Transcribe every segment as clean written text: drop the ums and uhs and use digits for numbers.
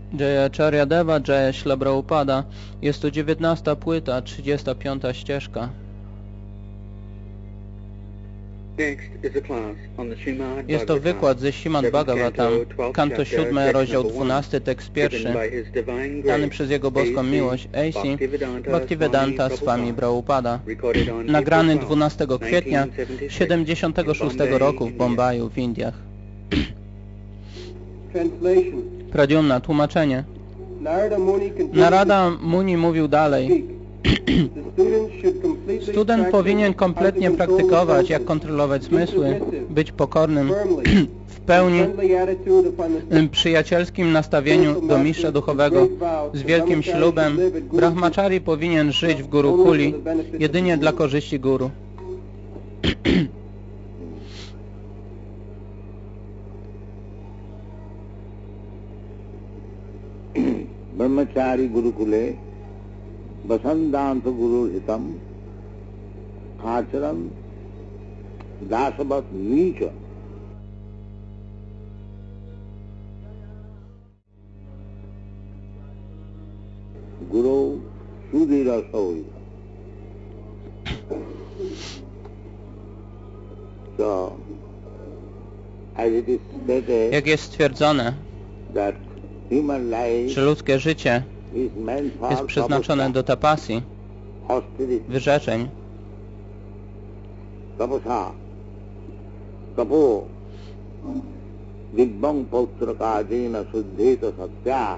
Jayacharya Deva Jaya Śrīla Prabhupada. Jest to 19. płyta, 35. ścieżka. Jest to wykład ze Śrīmad Bhagavatam, kanto 7, rozdział 12, tekst 1, dany przez Jego boską miłość A.C. Bhaktivedanta Swami Prabhupada, nagrany 12 kwietnia 76 roku w Bombaju w Indiach. Pradyumna, tłumaczenie. Narada Muni mówił dalej. Student powinien kompletnie praktykować, jak kontrolować zmysły, być pokornym, w pełni przyjacielskim nastawieniu do mistrza duchowego, z wielkim ślubem. Brahmachari powinien żyć w Gurukuli jedynie dla korzyści guru. Brahmachari Gurukule Vasandanta Guru Hitam Acharan Dasavat Nicha. Guru Sudhira Sauri. So, as it is stated, jak jest stwierdzone, that human life że ludzkie życie jest przeznaczone do tapasji, wyrzeczeń, tapasa, tapo, dibbang pautrakajena suddheta satya.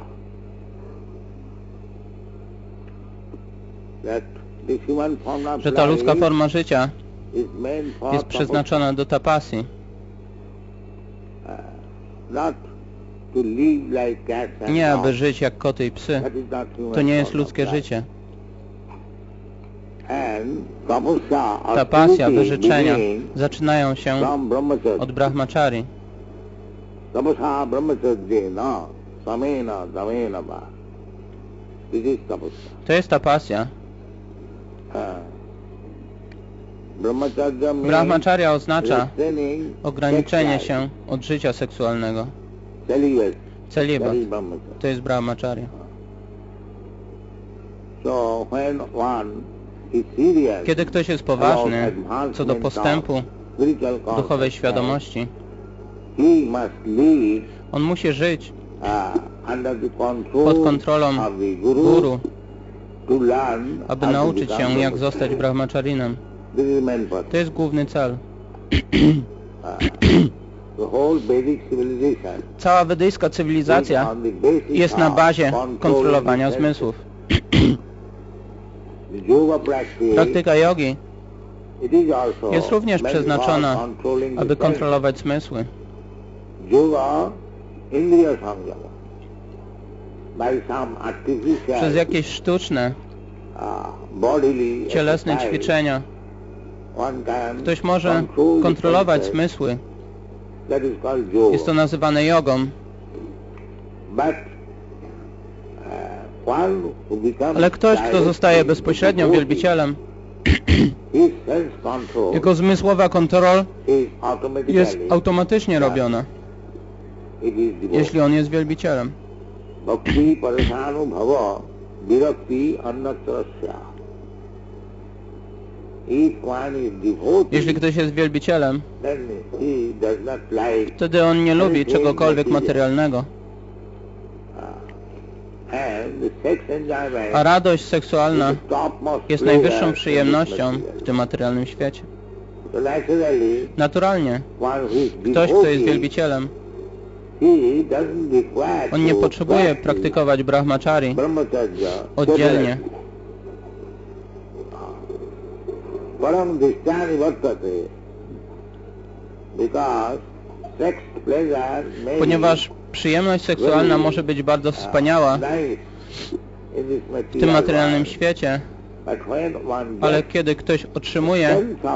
że ta ludzka forma życia jest przeznaczona do tapasji, nie aby żyć jak koty i psy. To nie jest ludzkie życie. Tapasya, wyrzeczenia zaczynają się od brahmachari. To jest tapasya. Brahmacharya oznacza ograniczenie się od życia seksualnego. Celibat. To jest brahmacharya. Kiedy ktoś jest poważny co do postępu duchowej świadomości, on musi żyć pod kontrolą guru, aby nauczyć się, jak zostać brahmacharinem. To jest główny cel. Cała wedyjska cywilizacja jest na bazie kontrolowania zmysłów. Praktyka jogi jest również przeznaczona, aby kontrolować zmysły. Przez jakieś sztuczne, cielesne ćwiczenia ktoś może kontrolować zmysły. Jest to nazywane jogą. Ale ktoś, kto zostaje bezpośrednio wielbicielem, jego zmysłowa kontrola jest automatycznie robiona, jeśli on jest wielbicielem. Jeśli ktoś jest wielbicielem, wtedy on nie lubi czegokolwiek materialnego. A radość seksualna jest najwyższą przyjemnością w tym materialnym świecie. Naturalnie, ktoś, kto jest wielbicielem, on nie potrzebuje praktykować brahmachari oddzielnie. Ponieważ przyjemność seksualna może być bardzo wspaniała w tym materialnym świecie, ale kiedy ktoś otrzymuje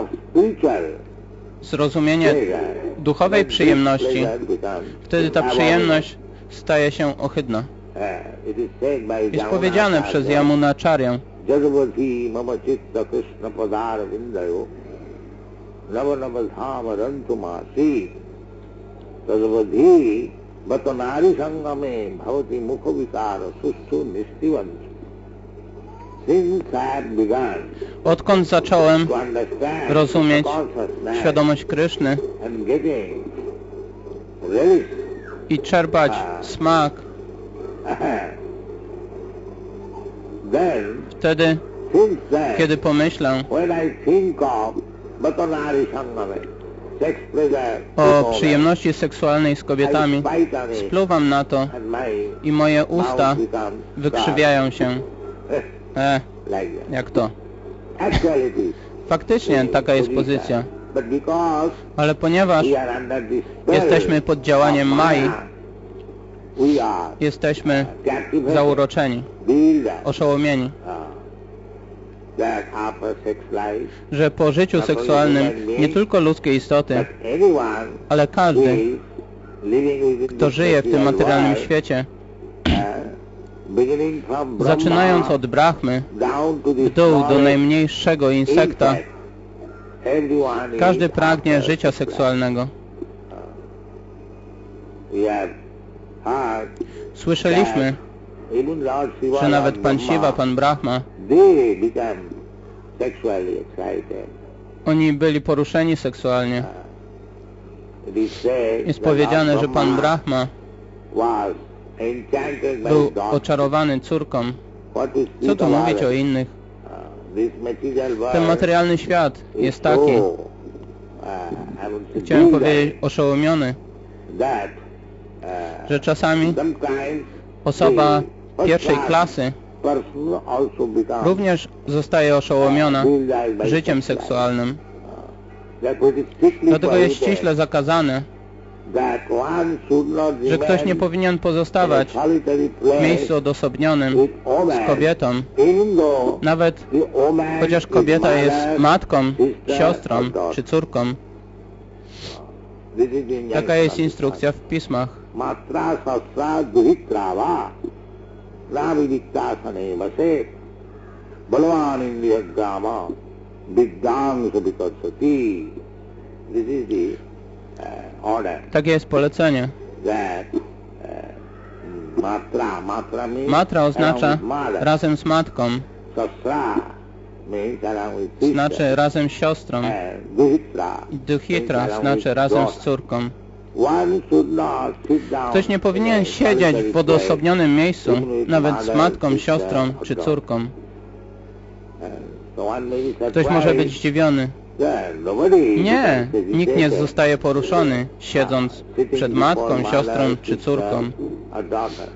zrozumienie duchowej przyjemności, wtedy ta przyjemność staje się ohydna. Jest powiedziane przez Yamunacharyę: Jadavati mama chitta krishna padar vindayo nava nava dhama rantumasi. Jadavati Batanari sangame bhavati mukha vikara sustu nistivanti. Since I have begun Odkąd zacząłem to understand rozumieć consciousness świadomość Kryszny and getting relish, i czerpać smak, then wtedy, since then, kiedy pomyślę when I think of Batanari sangame, sex pleasure, o przyjemności seksualnej z kobietami, spluwam na to and my i moje usta mouth becomes wykrzywiają się. like that. Jak to? Actuality. Faktycznie taka jest pozycja. But because Ale ponieważ we are under the spell jesteśmy pod działaniem of Mai, Maya, we are jesteśmy captivated, zauroczeni, bewildered, oszołomieni, that after sex life, że po życiu seksualnym nie tylko ludzkie istoty, but anyone ale who każdy, is living within kto the żyje w tym material materialnym world, świecie, beginning from Brahma zaczynając od Brahmy, down to the w dół do smallest najmniejszego insekta, insect, everyone każdy is pragnie after życia sex life. seksualnego. We have heard Słyszeliśmy, that even Lord Shiva że nawet and Pan Brahma, Shiva, Pan Brahma, they become sexually excited. oni byli poruszeni seksualnie. It is said Jest that powiedziane, Lord że Pan Brahma Brahma was enchanted by był God. oczarowany córką. What to Co speak tu about mówić o it? innych? This material world Ten materialny świat is jest taki, so, I would say, chciałem bewildered powiedzieć, oszołomiony, that że czasami sometimes osoba the pierwszej first klasy person also becomes również zostaje oszołomiona bewildered by życiem sex life. seksualnym. Therefore it is strictly Dlatego jest prohibited ściśle zakazane, that one should not że ktoś nie remain powinien pozostawać in a solitary w place miejscu odosobnionym with woman, z kobietą, even though nawet the woman chociaż is kobieta mother, jest matką, sister, siostrą or daughter. czy córką. This is the injunction Taka jest of the instrukcja w pismach. Matra sasra duhitrava navidiktasane vase balvan indriyagrama viddangsa vikarsati. This is the order Takie jest polecenie. that matra means Matra oznacza along with mother. razem z matką, Sasra means along with sister. znaczy razem z siostrą. And duhitra I means duhitra along znaczy with razem z daughter. córką. One should not sit down Ktoś nie powinien in a siedzieć solitary w odosobnionym place, miejscu, even with nawet z mother, matką, sister, siostrą or czy daughter. córką. And so one may be Ktoś może surprised być zdziwiony. that nobody Nie, becomes nikt nie agitated, zostaje poruszony, siedząc sitting przed before matką, mother, siostrą czy sister, córką. or daughter.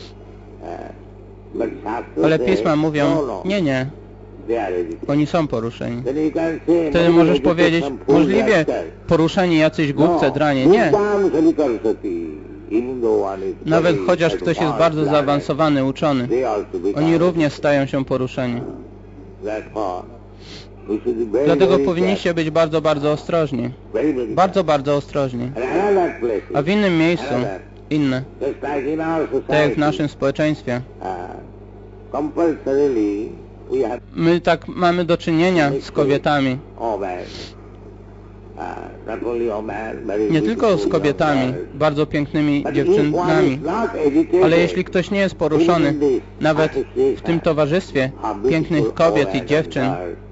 But Shastra Ale says, pisma mówią, no, nie, they are agitated. oni są poruszeni. Then you can say, Wtedy maybe możesz they powiedzieć, some fool możliwie rascal. poruszeni jacyś głupce, dranie. Nie, Buddham salikarsati, even though one is nawet very chociaż ktoś jest advanced, bardzo learned, zaawansowany, uczony, they also become oni również stają się poruszeni. Therefore, we should be very, Dlatego very powinniście być bardzo, bardzo ostrożni. careful. Very, very Bardzo, bardzo ostrożni. careful. And another place, A w innym miejscu, inne, just like in our tak jak w society, naszym społeczeństwie, compulsorily we have my tak mamy do czynienia z kobietami. women, not only women, very Nie tylko z beautiful kobietami, young girls. bardzo pięknymi But if one dziewczynami, is not agitated, ale jeśli ktoś nie jest poruszony, nawet w tym towarzystwie pięknych kobiet i dziewczyn,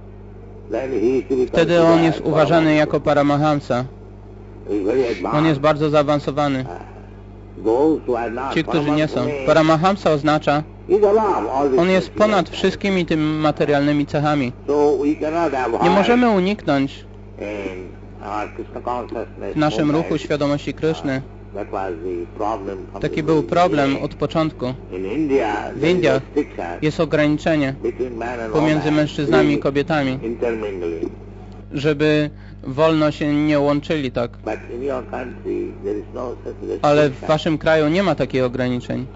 wtedy on jest uważany jako Paramahamsa. On jest bardzo zaawansowany. Ci, którzy nie są. Paramahamsa oznacza, on jest ponad wszystkimi tymi materialnymi cechami. Nie możemy uniknąć w naszym ruchu świadomości Kryszny. Taki był problem od początku. W Indiach jest ograniczenie pomiędzy mężczyznami i kobietami, żeby wolno się nie łączyli tak. Ale w waszym kraju nie ma takich ograniczeń.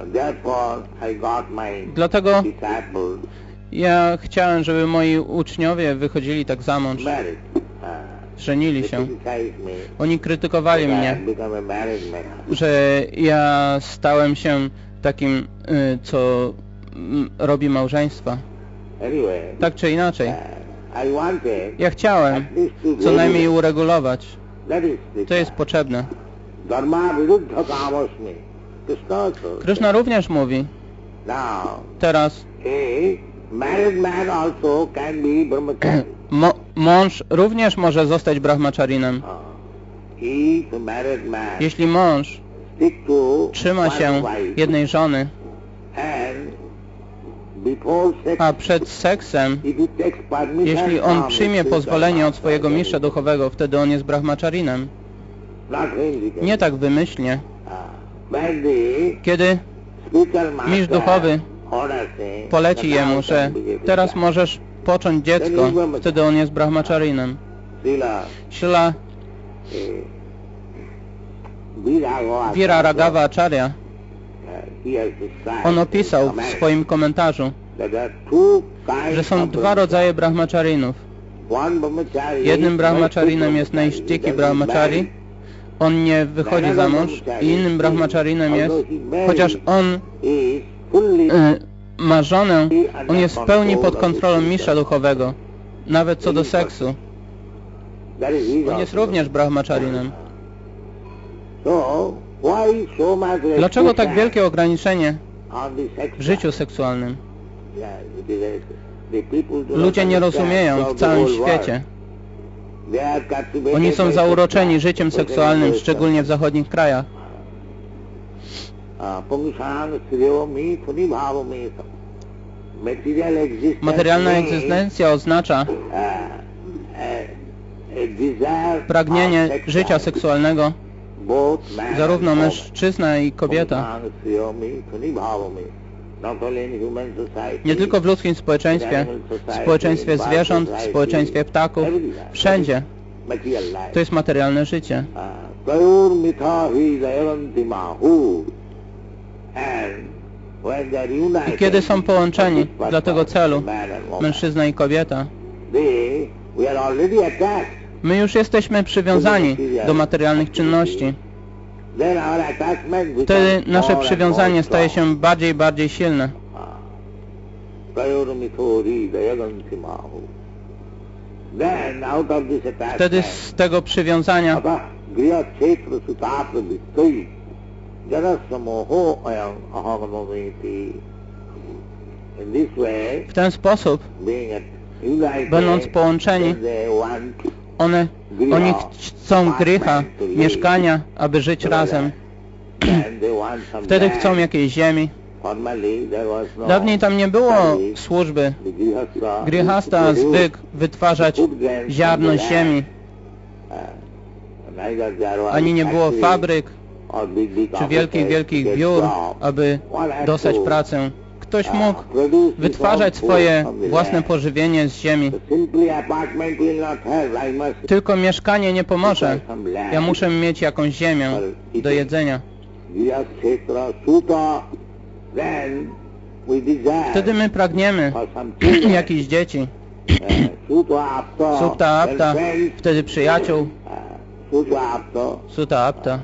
Dlatego ja chciałem, żeby moi uczniowie wychodzili tak za mąż, żenili się. Oni krytykowali mnie, że ja stałem się takim, co robi małżeństwa. Tak czy inaczej, ja chciałem co najmniej uregulować. To jest potrzebne. dharma viruddha kamasmi. Krishna również mówi. Teraz married man also can be brahmachari. Mąż również może zostać brahmacharinem. Jeśli mąż trzyma się jednej żony, a przed seksem, jeśli on przyjmie pozwolenie od swojego mistrza duchowego, wtedy on jest brahmacharinem. Nie tak wymyślnie. Kiedy mistrz duchowy poleci jemu, że teraz możesz począć dziecko, wtedy on jest brahmacharinem. Śrila Viraragava Acharya, on opisał w swoim komentarzu, że są dwa rodzaje brahmacharinów. Jednym brahmacharinem jest Naishtiki brahmachari, on nie wychodzi za mąż, i innym brahmacharinem jest, chociaż on ma żonę, on jest w pełni pod kontrolą mistrza duchowego, nawet co do seksu. On jest również brahmacharinem. Dlaczego tak wielkie ograniczenie w życiu seksualnym? Ludzie nie rozumieją w całym świecie. Oni są zauroczeni życiem seksualnym, szczególnie w zachodnich krajach. Materialna egzystencja oznacza pragnienie życia seksualnego zarówno mężczyzna i kobieta. Nie tylko w ludzkim społeczeństwie, w społeczeństwie zwierząt, w społeczeństwie ptaków, wszędzie. To jest materialne życie. I kiedy są połączeni dla tego celu, mężczyzna i kobieta, my już jesteśmy przywiązani do materialnych czynności. Wtedy nasze przywiązanie staje się bardziej i bardziej silne. Wtedy z tego przywiązania w ten sposób, będąc połączeni, oni chcą griha, mieszkania, aby żyć razem. Wtedy chcą jakiejś ziemi. Dawniej tam nie było służby. Grihasta zwykł wytwarzać ziarno ziemi. Ani nie było fabryk, czy wielkich biur, aby dostać pracę. Ktoś mógł wytwarzać swoje własne pożywienie z ziemi. Tylko mieszkanie nie pomoże. Ja muszę mieć jakąś ziemię do jedzenia. Wtedy my pragniemy jakichś dzieci. Supta apta, wtedy przyjaciół. Suta apta.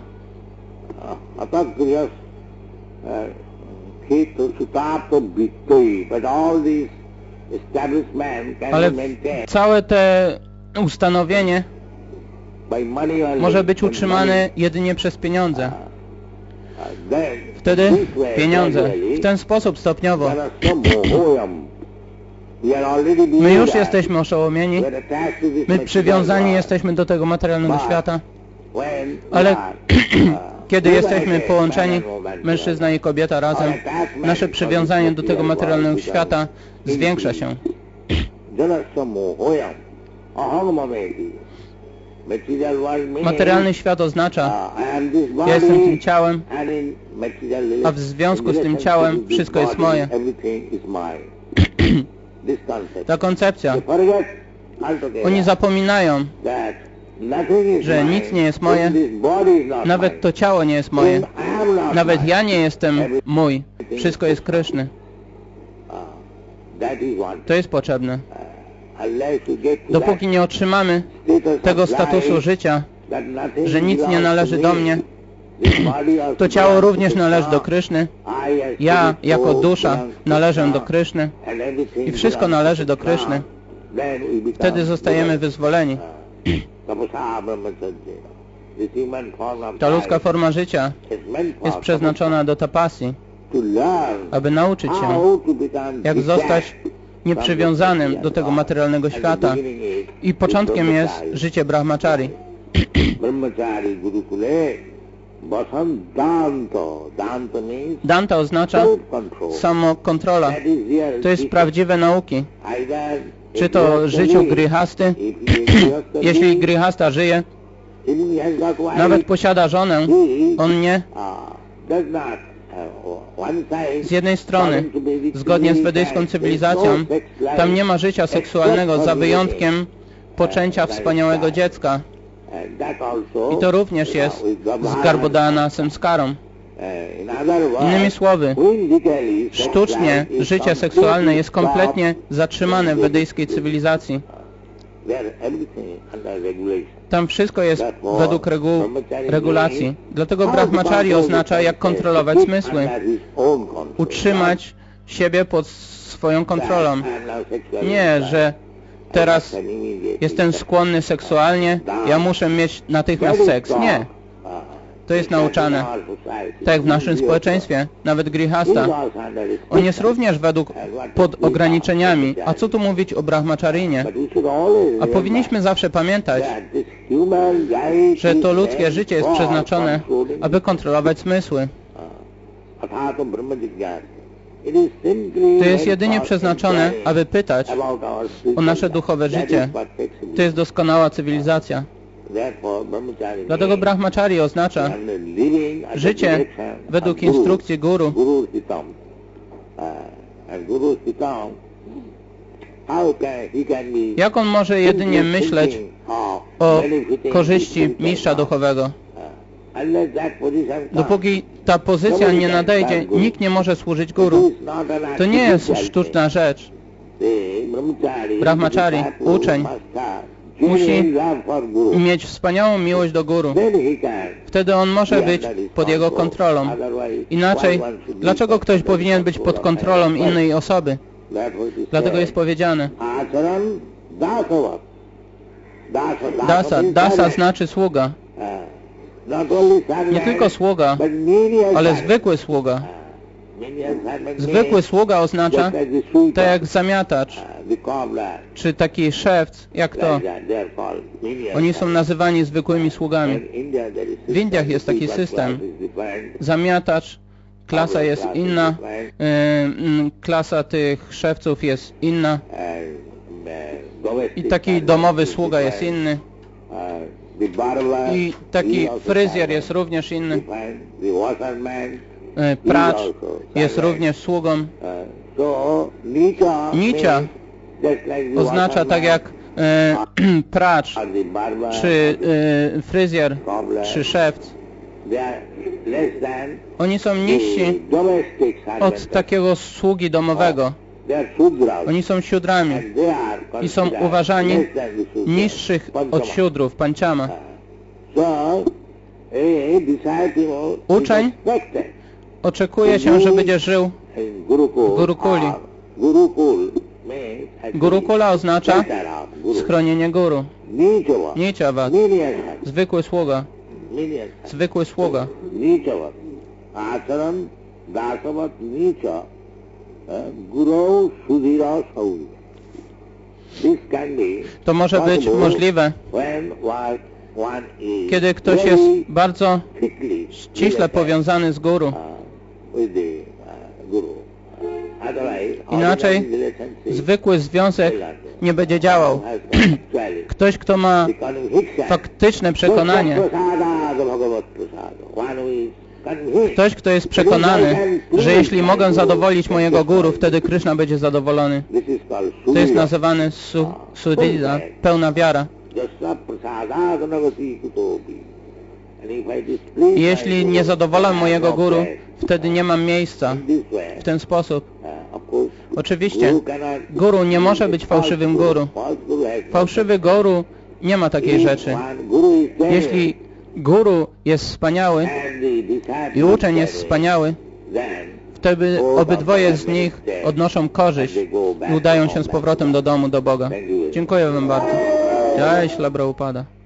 Ale całe te ustanowienie może być utrzymane jedynie przez pieniądze. Wtedy pieniądze. W ten sposób stopniowo. My już jesteśmy oszołomieni. My przywiązani jesteśmy do tego materialnego świata. Ale kiedy jesteśmy połączeni, mężczyzna i kobieta razem, nasze przywiązanie do tego materialnego świata zwiększa się. Materialny świat oznacza, ja jestem tym ciałem, a w związku z tym ciałem wszystko jest moje. Ta koncepcja. Oni zapominają, że nic nie jest moje, nawet to ciało nie jest moje, nawet ja nie jestem mój, wszystko jest Kryszny. To jest potrzebne. Dopóki nie otrzymamy tego statusu życia, że nic nie należy do mnie, to ciało również należy do Kryszny, ja jako dusza należę do Kryszny i wszystko należy do Kryszny. Wtedy zostajemy wyzwoleni. Ta ludzka forma życia jest przeznaczona do tapasy, aby nauczyć się, jak zostać nieprzywiązanym do tego materialnego świata. I początkiem jest życie brahmachari. Danta oznacza samokontrola. To jest prawdziwe nauki. Czy to życiu grihasty? Jeśli grihasta żyje, nawet posiada żonę, on nie. Z jednej strony, zgodnie z wedyjską cybilizacją, tam nie ma życia seksualnego za wyjątkiem poczęcia wspaniałego dziecka. I to również jest z Garbhodana samskarą. Innymi słowy, sztucznie życie seksualne jest kompletnie zatrzymane w wedyjskiej cywilizacji. Tam wszystko jest według regulacji. Dlatego brahmachari oznacza, jak kontrolować zmysły. Utrzymać siebie pod swoją kontrolą. Nie, że teraz jestem skłonny seksualnie, ja muszę mieć natychmiast seks. Nie. To jest nauczane. Tak jak w naszym społeczeństwie, nawet grihasta. On jest również pod ograniczeniami. A co tu mówić o brahmacharinie? A powinniśmy zawsze pamiętać, że to ludzkie życie jest przeznaczone, aby kontrolować zmysły. To jest jedynie przeznaczone, aby pytać o nasze duchowe życie. To jest doskonała cywilizacja. Dlatego brahmachari oznacza życie według instrukcji guru. Jak on może jedynie myśleć o korzyści mistrza duchowego? Dopóki ta pozycja nie nadejdzie, nikt nie może służyć guru. To nie jest sztuczna rzecz. Brahmachari, uczeń, musi mieć wspaniałą miłość do guru. Wtedy on może być pod jego kontrolą. Inaczej, dlaczego ktoś powinien być pod kontrolą innej osoby? Dlatego jest powiedziane. Dasa znaczy sługa. Nie tylko sługa, ale zwykły sługa. Zwykły sługa oznacza tak jak zamiatacz, czy taki szewc, jak to. Oni są nazywani zwykłymi sługami. W Indiach jest taki system. Zamiatacz, klasa jest inna, klasa tych szewców jest inna i taki domowy sługa jest inny. I taki fryzjer jest również inny. Pracz jest również sługą. Nicia oznacza tak jak pracz, czy fryzjer, czy szewc. Oni są niżsi od takiego sługi domowego. Oni są siudrami i są uważani niższych od siudrów, panchama. Uczeń oczekuje się, że będzie żył w Gurukuli. Gurukula oznacza schronienie guru. Nichavat, zwykły sługa. Zwykły sługa. To może być możliwe, kiedy ktoś jest bardzo ściśle powiązany z guru. Inaczej zwykły związek nie będzie działał. Ktoś, kto ma faktyczne przekonanie, ktoś, kto jest przekonany, że jeśli mogę zadowolić mojego guru, wtedy Krishna będzie zadowolony. To jest nazywane sudhita, pełna wiara. I jeśli nie zadowolę mojego guru, wtedy nie mam miejsca. W ten sposób. Oczywiście, guru nie może być fałszywym guru. Fałszywy guru nie ma takiej rzeczy. Jeśli guru jest wspaniały i uczeń jest wspaniały, wtedy obydwoje z nich odnoszą korzyść i udają się z powrotem do domu, do Boga. Dziękuję wam bardzo. Jai Śrīla Prabhupada.